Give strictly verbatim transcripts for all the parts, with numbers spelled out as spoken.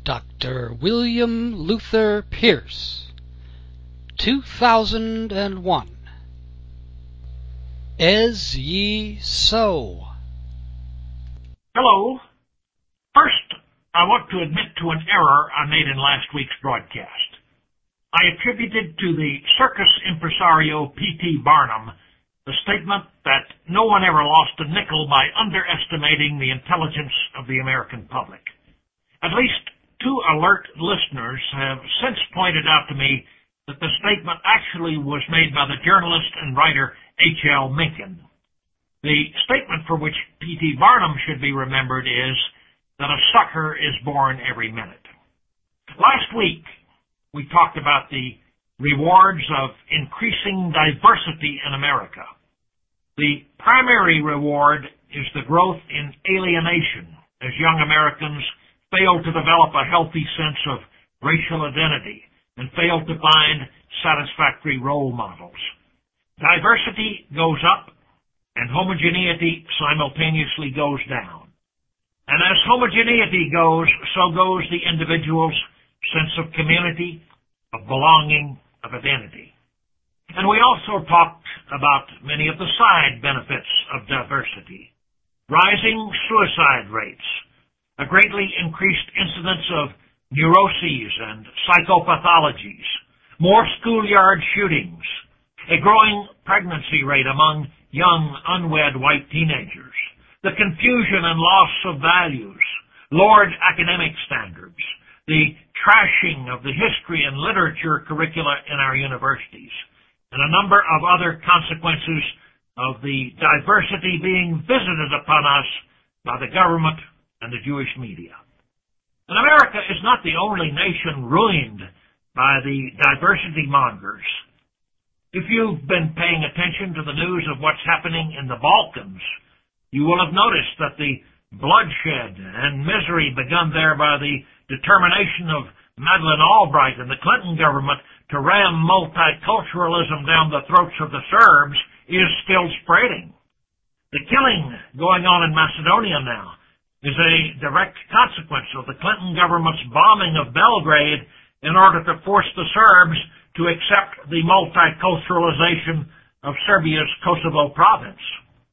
Doctor William Luther Pierce, two thousand one. As Ye Sow. Hello. First, I want to admit to an error I made in last week's broadcast. I attributed to the circus impresario P T Barnum the statement that no one ever lost a nickel by underestimating the intelligence of the American public. At least two alert listeners have since pointed out to me that the statement actually was made by the journalist and writer H L Mencken. The statement for which P T Barnum should be remembered is that a sucker is born every minute. Last week, we talked about the rewards of increasing diversity in America. The primary reward is the growth in alienation as young Americans fail to develop a healthy sense of racial identity and fail to find satisfactory role models. Diversity goes up and homogeneity simultaneously goes down. And as homogeneity goes, so goes the individual's sense of community, of belonging, of identity. And we also talked about many of the side benefits of diversity. Rising suicide rates, a greatly increased incidence of neuroses and psychopathologies, more schoolyard shootings, a growing pregnancy rate among young, unwed white teenagers, the confusion and loss of values, lowered academic standards, the trashing of the history and literature curricula in our universities, and a number of other consequences of the diversity being visited upon us by the government and the Jewish media. And America is not the only nation ruined by the diversity mongers. If you've been paying attention to the news of what's happening in the Balkans, you will have noticed that the bloodshed and misery begun there by the determination of Madeleine Albright and the Clinton government to ram multiculturalism down the throats of the Serbs is still spreading. The killing going on in Macedonia now is a direct consequence of the Clinton government's bombing of Belgrade in order to force the Serbs to accept the multiculturalization of Serbia's Kosovo province.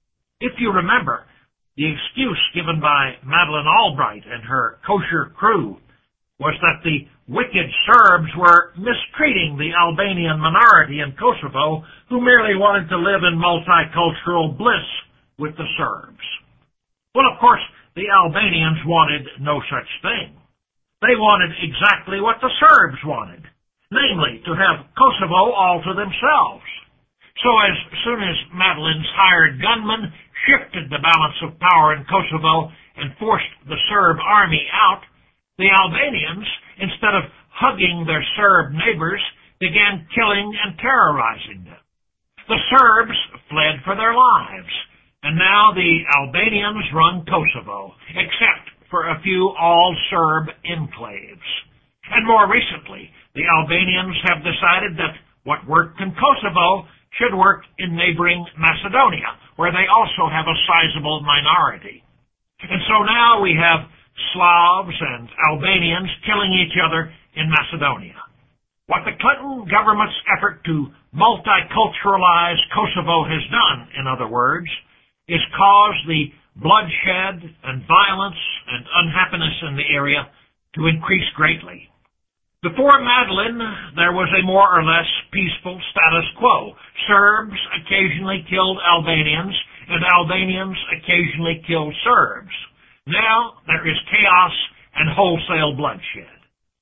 If you remember, the excuse given by Madeleine Albright and her kosher crew was that the wicked Serbs were mistreating the Albanian minority in Kosovo who merely wanted to live in multicultural bliss with the Serbs. Well, of course, the Albanians wanted no such thing. They wanted exactly what the Serbs wanted, namely to have Kosovo all to themselves. So as soon as Madeleine's hired gunmen shifted the balance of power in Kosovo and forced the Serb army out, the Albanians, instead of hugging their Serb neighbors, began killing and terrorizing them. The Serbs fled for their lives, and now the Albanians run Kosovo, except for a few all-Serb enclaves. And more recently, the Albanians have decided that what worked in Kosovo should work in neighboring Macedonia, where they also have a sizable minority. And so now we have Slavs and Albanians killing each other in Macedonia. What the Clinton government's effort to multiculturalize Kosovo has done, in other words, is cause the bloodshed and violence and unhappiness in the area to increase greatly. Before Madeleine, there was a more or less peaceful status quo. Serbs occasionally killed Albanians, and Albanians occasionally killed Serbs. Now there is chaos and wholesale bloodshed.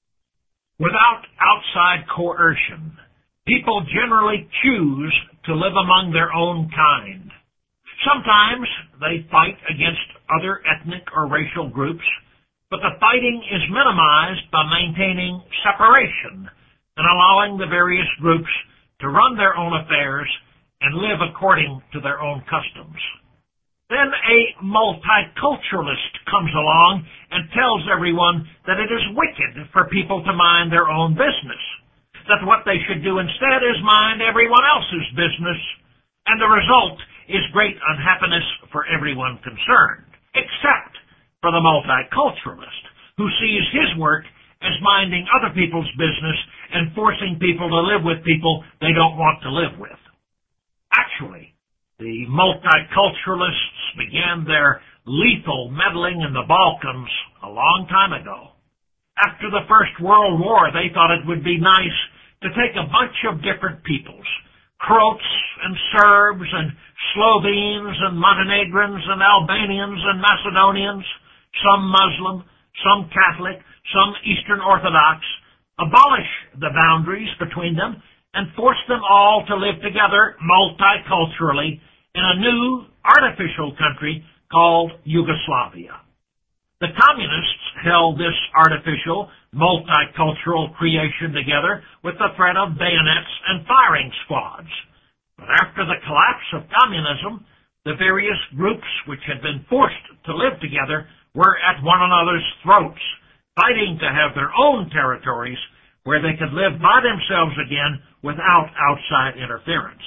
Without outside coercion, people generally choose to live among their own kind. Sometimes they fight against other ethnic or racial groups, but the fighting is minimized by maintaining separation and allowing the various groups to run their own affairs and live according to their own customs. Then a multiculturalist comes along and tells everyone that it is wicked for people to mind their own business, that what they should do instead is mind everyone else's business, and the result is great unhappiness for everyone concerned, except for the multiculturalist, who sees his work as minding other people's business and forcing people to live with people they don't want to live with. Actually, the multiculturalists began their lethal meddling in the Balkans a long time ago. After the First World War, they thought it would be nice to take a bunch of different peoples, Croats and Serbs and Slovenes and Montenegrins and Albanians and Macedonians, some Muslim, some Catholic, some Eastern Orthodox, abolish the boundaries between them and force them all to live together multiculturally in a new artificial country called Yugoslavia. The communists held this artificial multicultural creation together with the threat of bayonets and firing squads. But after the collapse of communism, the various groups which had been forced to live together were at one another's throats, fighting to have their own territories where they could live by themselves again without outside interference.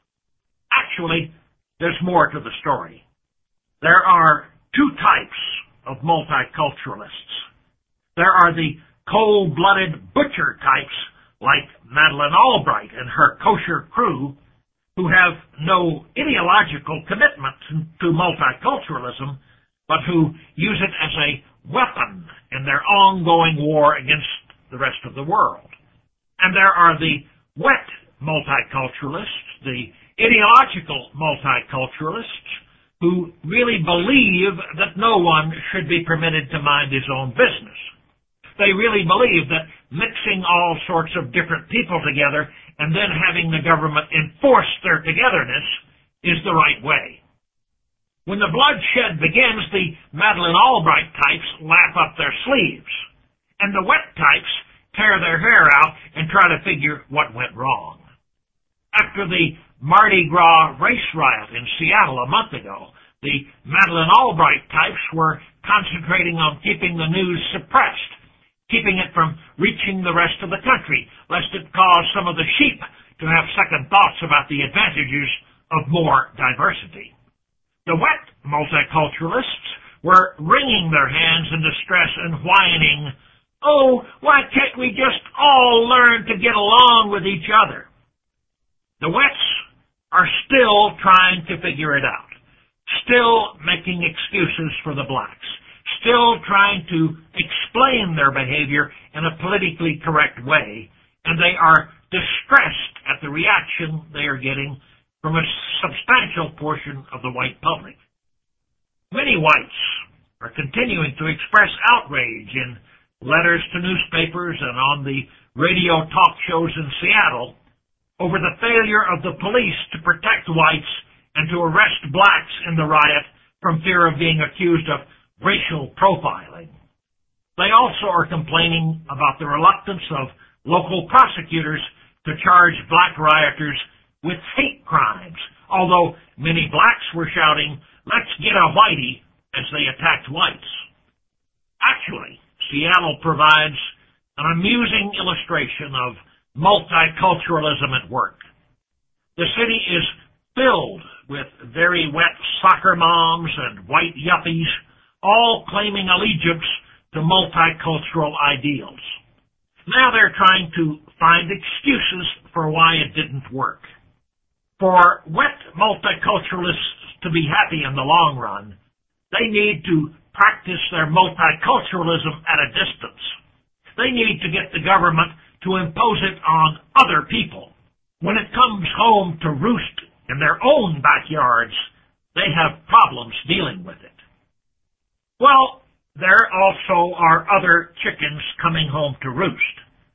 Actually, there's more to the story. There are two types of multiculturalists. There are the cold-blooded butcher types like Madeleine Albright and her kosher crew who have no ideological commitment to multiculturalism, but who use it as a weapon in their ongoing war against the rest of the world. And there are the wet multiculturalists, the ideological multiculturalists, who really believe that no one should be permitted to mind his own business. They really believe that mixing all sorts of different people together and then having the government enforce their togetherness is the right way. When the bloodshed begins, the Madeleine Albright types laugh up their sleeves, and the wet types tear their hair out and try to figure what went wrong. After the Mardi Gras race riot in Seattle a month ago, the Madeleine Albright types were concentrating on keeping the news suppressed, keeping it from reaching the rest of the country, lest it cause some of the sheep to have second thoughts about the advantages of more diversity. The wet multiculturalists were wringing their hands in distress and whining, "Oh, why can't we just all learn to get along with each other?" The wets are still trying to figure it out, still making excuses for the blacks, still trying to explain their behavior in a politically correct way, and they are distressed at the reaction they are getting from a substantial portion of the white public. Many whites are continuing to express outrage in letters to newspapers and on the radio talk shows in Seattle over the failure of the police to protect whites and to arrest blacks in the riot from fear of being accused of racial profiling. They also are complaining about the reluctance of local prosecutors to charge black rioters with hate crimes, although many blacks were shouting, "Let's get a whitey," as they attacked whites. Actually, Seattle provides an amusing illustration of multiculturalism at work. The city is filled with very wet soccer moms and white yuppies, all claiming allegiance to multicultural ideals. Now they're trying to find excuses for why it didn't work. For wet multiculturalists to be happy in the long run, they need to practice their multiculturalism at a distance. They need to get the government to impose it on other people. When it comes home to roost in their own backyards, they have problems dealing with it. Well, there also are other chickens coming home to roost.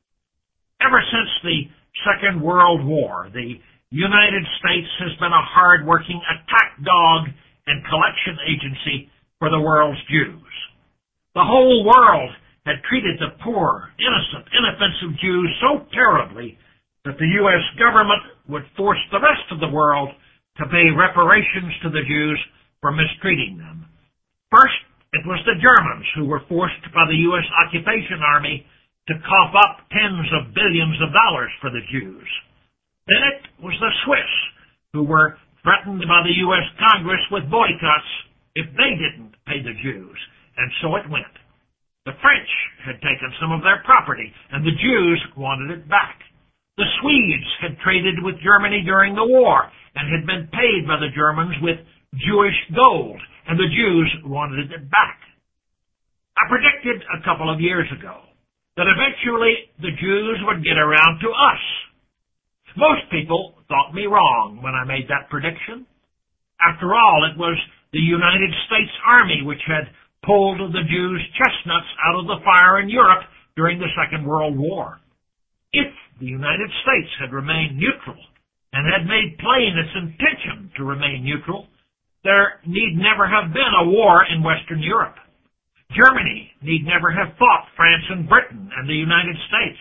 Ever since the Second World War, the United States has been a hard-working attack dog and collection agency for the world's Jews. The whole world had treated the poor, innocent, inoffensive Jews so terribly that the U S government would force the rest of the world to pay reparations to the Jews for mistreating them. First, it was the Germans who were forced by the U S occupation army to cough up tens of billions of dollars for the Jews. Then it was the Swiss who were threatened by the U S Congress with boycotts if they didn't pay the Jews, and so it went. The French had taken some of their property, and the Jews wanted it back. The Swedes had traded with Germany during the war and had been paid by the Germans with Jewish gold, and the Jews wanted it back. I predicted a couple of years ago that eventually the Jews would get around to us. Most people thought me wrong when I made that prediction. After all, it was the United States Army which had pulled the Jews' chestnuts out of the fire in Europe during the Second World War. If the United States had remained neutral and had made plain its intention to remain neutral, there need never have been a war in Western Europe. Germany need never have fought France and Britain and the United States.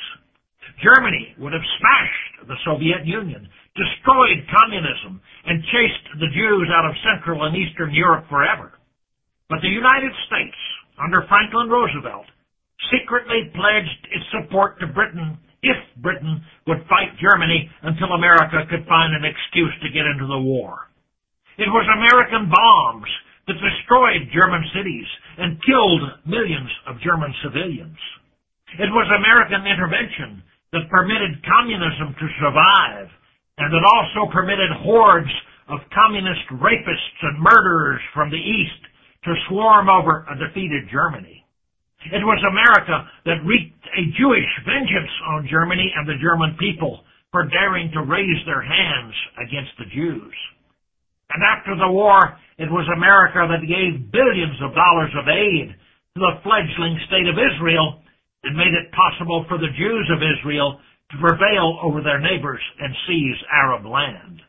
Germany would have smashed the Soviet Union, destroyed communism, and chased the Jews out of Central and Eastern Europe forever. But the United States, under Franklin Roosevelt, secretly pledged its support to Britain if Britain would fight Germany until America could find an excuse to get into the war. It was American bombs that destroyed German cities and killed millions of German civilians. It was American intervention that permitted communism to survive and that also permitted hordes of communist rapists and murderers from the East to swarm over a defeated Germany. It was America that wreaked a Jewish vengeance on Germany and the German people for daring to raise their hands against the Jews. And after the war, it was America that gave billions of dollars of aid to the fledgling state of Israel and made it possible for the Jews of Israel to prevail over their neighbors and seize Arab land.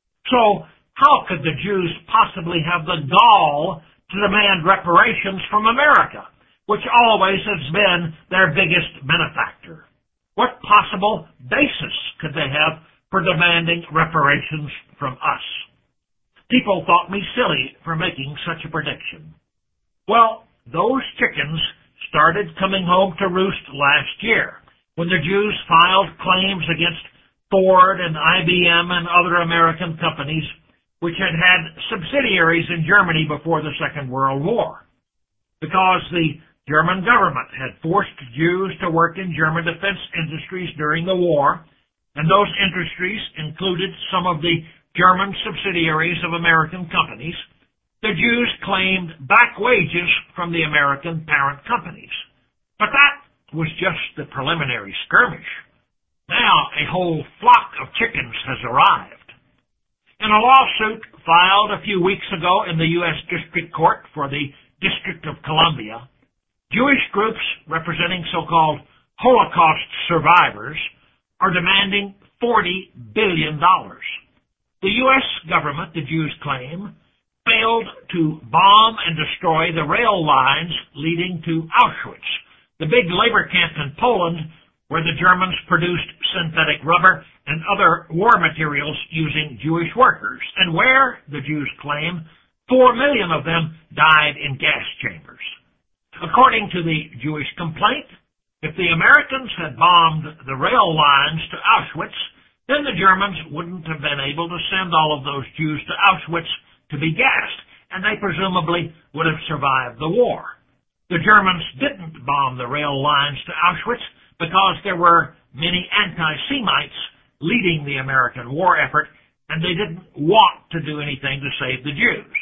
So, how could the Jews possibly have the gall to demand reparations from America, which always has been their biggest benefactor? What possible basis could they have for demanding reparations from us? People thought me silly for making such a prediction. Well, those chickens started coming home to roost last year when the Jews filed claims against Ford and I B M and other American companies which had had subsidiaries in Germany before the Second World War. Because the German government had forced Jews to work in German defense industries during the war, and those industries included some of the German subsidiaries of American companies, the Jews claimed back wages from the American parent companies. But that was just the preliminary skirmish. Now a whole flock of chickens has arrived. In a lawsuit filed a few weeks ago in the U S District Court for the District of Columbia, Jewish groups representing so-called Holocaust survivors are demanding forty billion dollars. The U S government, the Jews claim, failed to bomb and destroy the rail lines leading to Auschwitz, the big labor camp in Poland where the Germans produced synthetic rubber and other war materials using Jewish workers, and where, the Jews claim, four million of them died in gas chambers. According to the Jewish complaint, if the Americans had bombed the rail lines to Auschwitz, then the Germans wouldn't have been able to send all of those Jews to Auschwitz to be gassed, and they presumably would have survived the war. The Germans didn't bomb the rail lines to Auschwitz because there were many anti-Semites leading the American war effort, and they didn't want to do anything to save the Jews.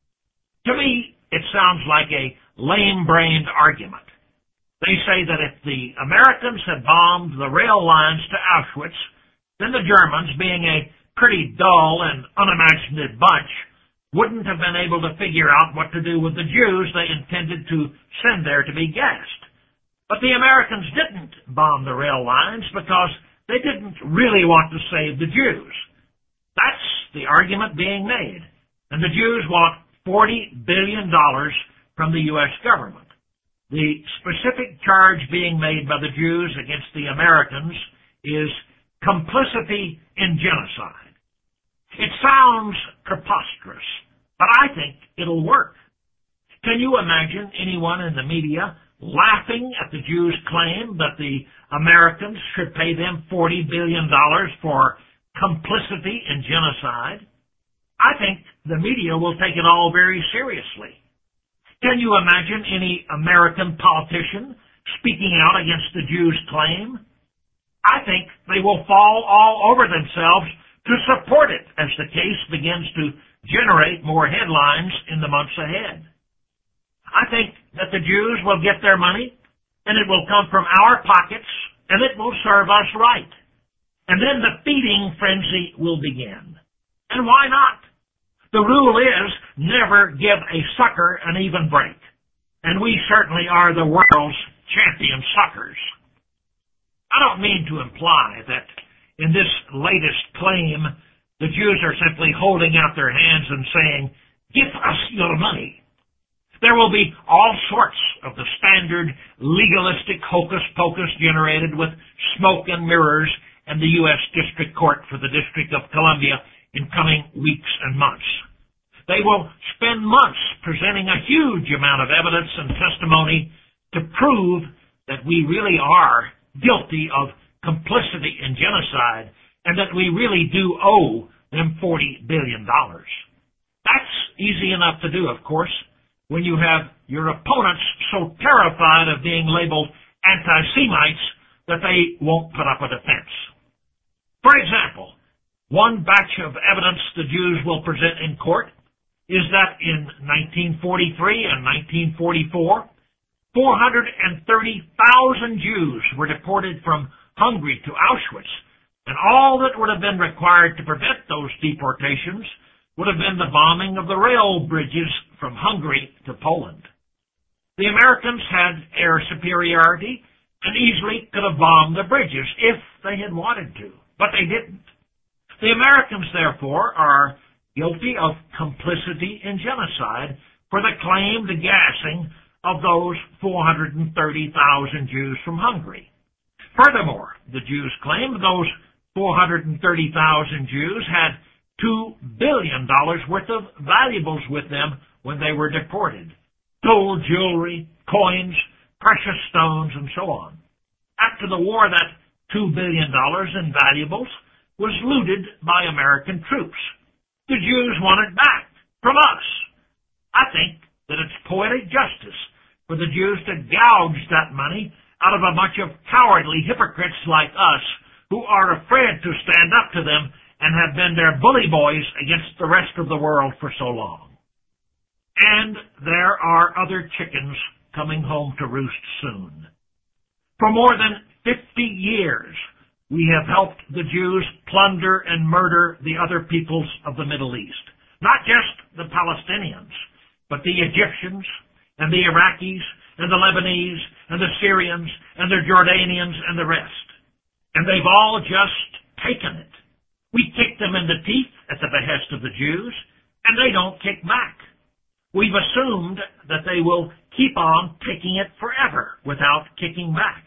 To me, it sounds like a lame-brained argument. They say that if the Americans had bombed the rail lines to Auschwitz, then the Germans, being a pretty dull and unimaginative bunch, wouldn't have been able to figure out what to do with the Jews they intended to send there to be gassed. But the Americans didn't bomb the rail lines because they didn't really want to save the Jews. That's the argument being made, and the Jews want forty billion dollars from the U S government. The specific charge being made by the Jews against the Americans is complicity in genocide. It sounds preposterous, but I think it'll work. Can you imagine anyone in the media laughing at the Jews' claim that the Americans should pay them forty billion dollars for complicity in genocide? I think the media will take it all very seriously. Can you imagine any American politician speaking out against the Jews' claim? I think they will fall all over themselves to support it as the case begins to generate more headlines in the months ahead. I think that the Jews will get their money, and it will come from our pockets, and it will serve us right. And then the feeding frenzy will begin. And why not? The rule is never give a sucker an even break. And we certainly are the world's champion suckers. I don't mean to imply that in this latest claim, the Jews are simply holding out their hands and saying, "Give us your money." There will be all sorts of the standard legalistic hocus-pocus generated with smoke and mirrors and the U S District Court for the District of Columbia in coming weeks and months. They will spend months presenting a huge amount of evidence and testimony to prove that we really are guilty of complicity in genocide and that we really do owe them forty billion dollars. That's easy enough to do, of course, when you have your opponents so terrified of being labeled anti-Semites that they won't put up a defense. For example, one batch of evidence the Jews will present in court is that in nineteen forty-three and nineteen forty-four, four hundred thirty thousand Jews were deported from Hungary to Auschwitz, and all that would have been required to prevent those deportations would have been the bombing of the rail bridges from Hungary to Poland. The Americans had air superiority and easily could have bombed the bridges if they had wanted to, but they didn't. The Americans, therefore, are guilty of complicity in genocide for the claimed gassing of those four hundred thirty thousand Jews from Hungary. Furthermore, the Jews claim those four hundred thirty thousand Jews had two billion dollars worth of valuables with them when they were deported. Gold jewelry, coins, precious stones, and so on. After the war, that two billion dollars in valuables was looted by American troops. The Jews want it back from us. I think that it's poetic justice for the Jews to gouge that money out of a bunch of cowardly hypocrites like us who are afraid to stand up to them and have been their bully boys against the rest of the world for so long. And there are other chickens coming home to roost soon. For more than fifty years, we have helped the Jews plunder and murder the other peoples of the Middle East. Not just the Palestinians, but the Egyptians and the Iraqis and the Lebanese and the Syrians and the Jordanians and the rest. And they've all just taken it. We kick them in the teeth at the behest of the Jews, and they don't kick back. We've assumed that they will keep on taking it forever without kicking back.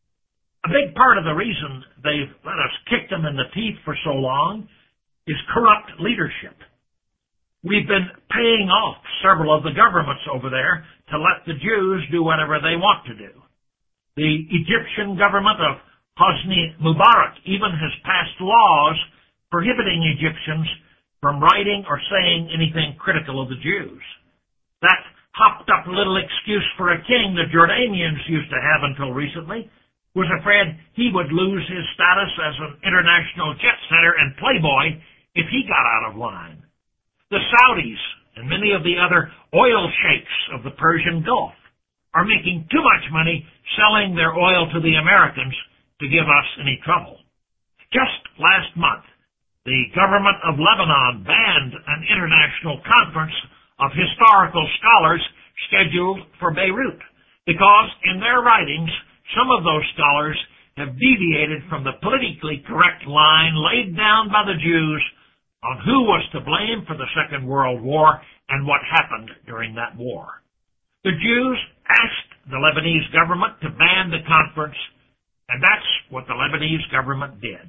A big part of the reason they've let us kick them in the teeth for so long is corrupt leadership. We've been paying off several of the governments over there to let the Jews do whatever they want to do. The Egyptian government of Hosni Mubarak even has passed laws prohibiting Egyptians from writing or saying anything critical of the Jews. That hopped-up little excuse for a king the Jordanians used to have until recently was afraid he would lose his status as an international jet-setter and playboy if he got out of line. The Saudis and many of the other oil sheikhs of the Persian Gulf are making too much money selling their oil to the Americans to give us any trouble. Just last month, the government of Lebanon banned an international conference of historical scholars scheduled for Beirut because in their writings, some of those scholars have deviated from the politically correct line laid down by the Jews on who was to blame for the Second World War and what happened during that war. The Jews asked the Lebanese government to ban the conference, and that's what the Lebanese government did.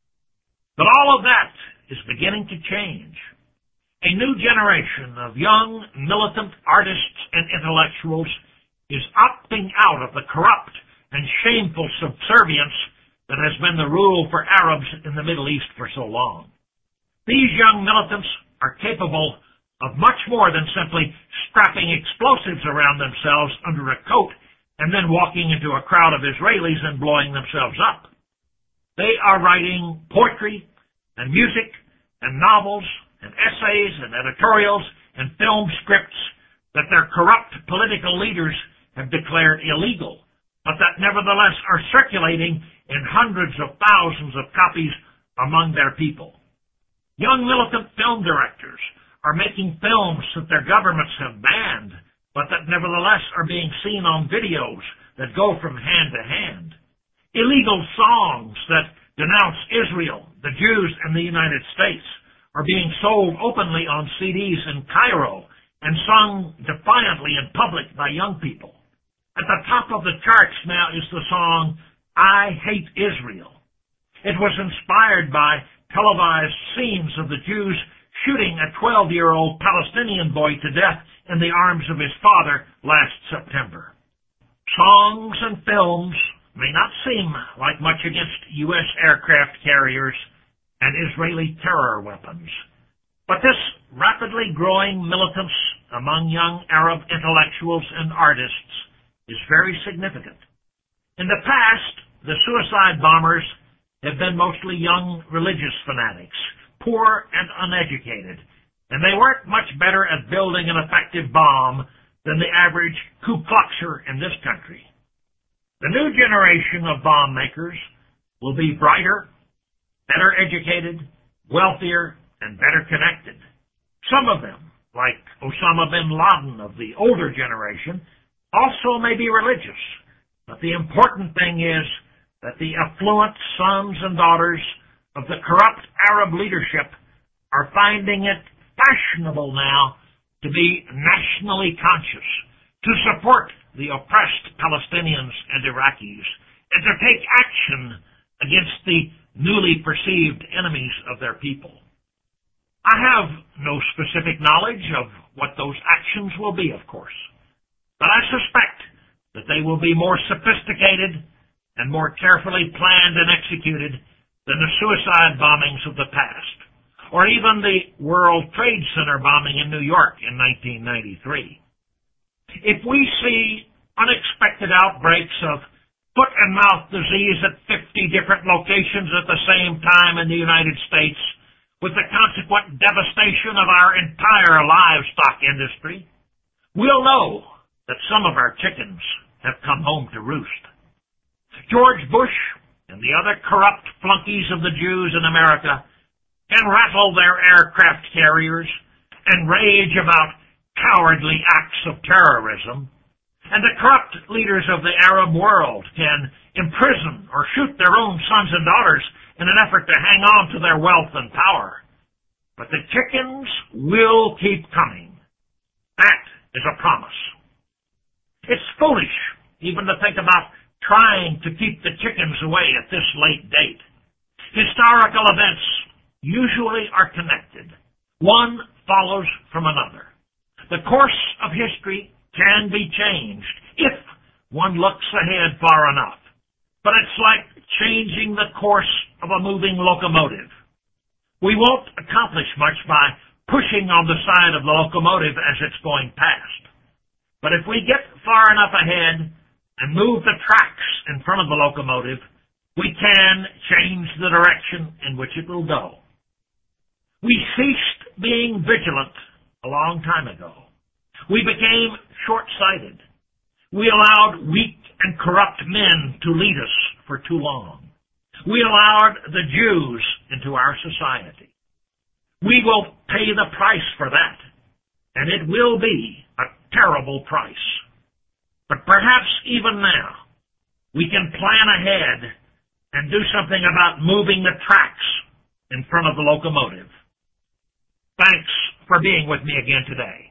But all of that is beginning to change. A new generation of young, militant artists and intellectuals is opting out of the corrupt and shameful subservience that has been the rule for Arabs in the Middle East for so long. These young militants are capable of much more than simply strapping explosives around themselves under a coat and then walking into a crowd of Israelis and blowing themselves up. They are writing poetry and music and novels and essays and editorials and film scripts that their corrupt political leaders have declared illegal, but that nevertheless are circulating in hundreds of thousands of copies among their people. Young militant film directors are making films that their governments have banned, but that nevertheless are being seen on videos that go from hand to hand. Illegal songs that denounce Israel, the Jews, and the United States are being sold openly on C Ds in Cairo and sung defiantly in public by young people. At the top of the charts now is the song, I Hate Israel. It was inspired by televised scenes of the Jews shooting a twelve-year-old Palestinian boy to death in the arms of his father last September. Songs and films may not seem like much against U S aircraft carriers and Israeli terror weapons, but this rapidly growing militance among young Arab intellectuals and artists is very significant. In the past, the suicide bombers have been mostly young religious fanatics, poor and uneducated, and they weren't much better at building an effective bomb than the average Ku Kluxer in this country. The new generation of bomb makers will be brighter, better educated, wealthier, and better connected. Some of them, like Osama bin Laden of the older generation, also may be religious, but the important thing is that the affluent sons and daughters of the corrupt Arab leadership are finding it fashionable now to be nationally conscious, to support the oppressed Palestinians and Iraqis, and to take action against the newly perceived enemies of their people. I have no specific knowledge of what those actions will be, of course, but I suspect that they will be more sophisticated and more carefully planned and executed than the suicide bombings of the past, or even the World Trade Center bombing in New York in nineteen ninety-three. If we see unexpected outbreaks of foot-and-mouth disease at fifty different locations at the same time in the United States, with the consequent devastation of our entire livestock industry, we'll know that some of our chickens have come home to roost. George Bush and the other corrupt flunkies of the Jews in America can rattle their aircraft carriers and rage about cowardly acts of terrorism, and the corrupt leaders of the Arab world can imprison or shoot their own sons and daughters in an effort to hang on to their wealth and power. But the chickens will keep coming. That is a promise. It's foolish even to think about trying to keep the chickens away at this late date. Historical events usually are connected. One follows from another. The course of history can be changed if one looks ahead far enough. But it's like changing the course of a moving locomotive. We won't accomplish much by pushing on the side of the locomotive as it's going past. But if we get far enough ahead and move the tracks in front of the locomotive, we can change the direction in which it will go. We ceased being vigilant a long time ago. We became short-sighted. We allowed weak and corrupt men to lead us for too long. We allowed the Jews into our society. We will pay the price for that, and it will be a terrible price. But perhaps even now, we can plan ahead and do something about moving the tracks in front of the locomotive. Thanks for being with me again today.